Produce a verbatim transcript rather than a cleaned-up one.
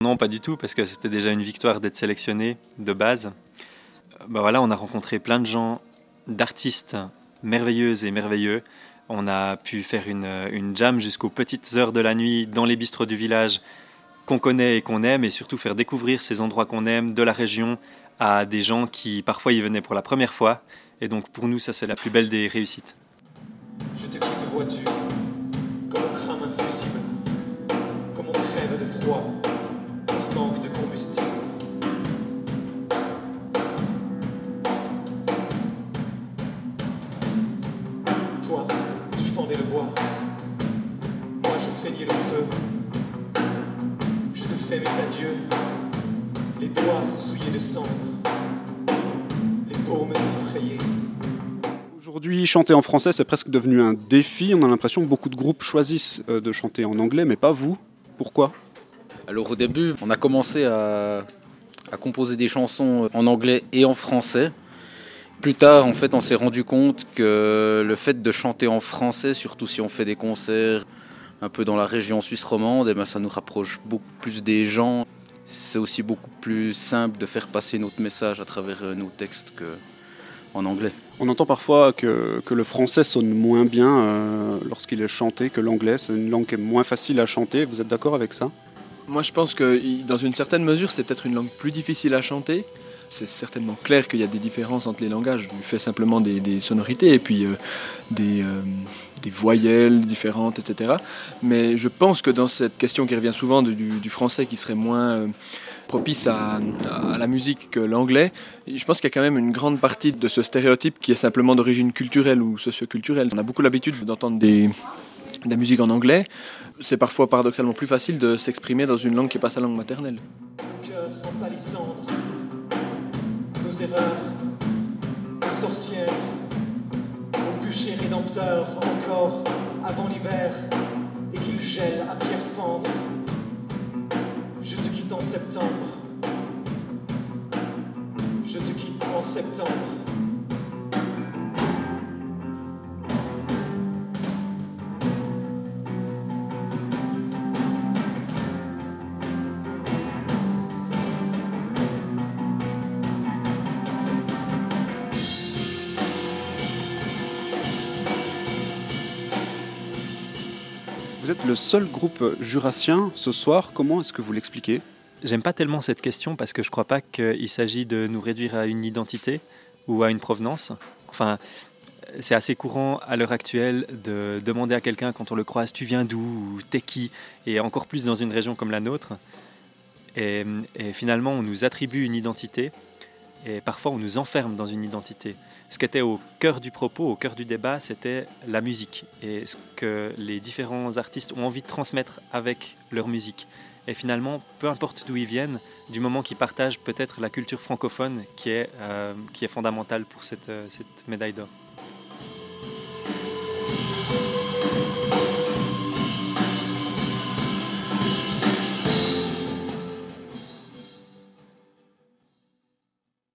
Non, pas du tout, parce que c'était déjà une victoire d'être sélectionné de base. Ben voilà, on a rencontré plein de gens, d'artistes merveilleuses et merveilleux. On a pu faire une, une jam jusqu'aux petites heures de la nuit dans les bistrots du village qu'on connaît et qu'on aime, et surtout faire découvrir ces endroits qu'on aime de la région à des gens qui parfois y venaient pour la première fois. Et donc pour nous, ça c'est la plus belle des réussites. Je te quitte, vois-tu, comme on crame un fusible, comme on crève de froid, par manque de combustible. Toi, tu fendais le bois, moi je feignais le feu. Je te fais mes adieux, les doigts souillés de cendre, les paumes effrayées. Aujourd'hui, chanter en français, c'est presque devenu un défi. On a l'impression que beaucoup de groupes choisissent de chanter en anglais, mais pas vous. Pourquoi ? Alors au début, on a commencé à, à composer des chansons en anglais et en français. Plus tard, en fait, on s'est rendu compte que le fait de chanter en français, surtout si on fait des concerts un peu dans la région suisse romande, eh ben, ça nous rapproche beaucoup plus des gens. C'est aussi beaucoup plus simple de faire passer notre message à travers nos textes qu'en anglais. On entend parfois que, que le français sonne moins bien euh, lorsqu'il est chanté que l'anglais. C'est une langue qui est moins facile à chanter. Vous êtes d'accord avec ça ? Moi, je pense que dans une certaine mesure, c'est peut-être une langue plus difficile à chanter. C'est certainement clair qu'il y a des différences entre les langages, du fait simplement des, des sonorités et puis euh, des, euh, des voyelles différentes, et cetera. Mais je pense que dans cette question qui revient souvent du, du français qui serait moins euh, propice à, à la musique que l'anglais, je pense qu'il y a quand même une grande partie de ce stéréotype qui est simplement d'origine culturelle ou socioculturelle. On a beaucoup l'habitude d'entendre des, de la musique en anglais. C'est parfois paradoxalement plus facile de s'exprimer dans une langue qui n'est pas sa langue maternelle. Nos cœurs en palissandre, nos erreurs, nos sorcières, au bûcher rédempteur encore avant l'hiver et qu'il gèle à pierre fendre. Je te quitte en septembre. Je te quitte en septembre. Vous êtes le seul groupe jurassien ce soir. Comment est-ce que vous l'expliquez ? J'aime pas tellement cette question parce que je crois pas qu'il s'agit de nous réduire à une identité ou à une provenance. Enfin, c'est assez courant à l'heure actuelle de demander à quelqu'un quand on le croise « tu viens d'où » ou « t'es qui ?» et encore plus dans une région comme la nôtre. Et, et finalement, on nous attribue une identité et parfois on nous enferme dans une identité. Ce qui était au cœur du propos, au cœur du débat, c'était la musique et ce que les différents artistes ont envie de transmettre avec leur musique. Et finalement, peu importe d'où ils viennent, du moment qu'ils partagent peut-être la culture francophone qui est, euh, qui est fondamentale pour cette, cette médaille d'or.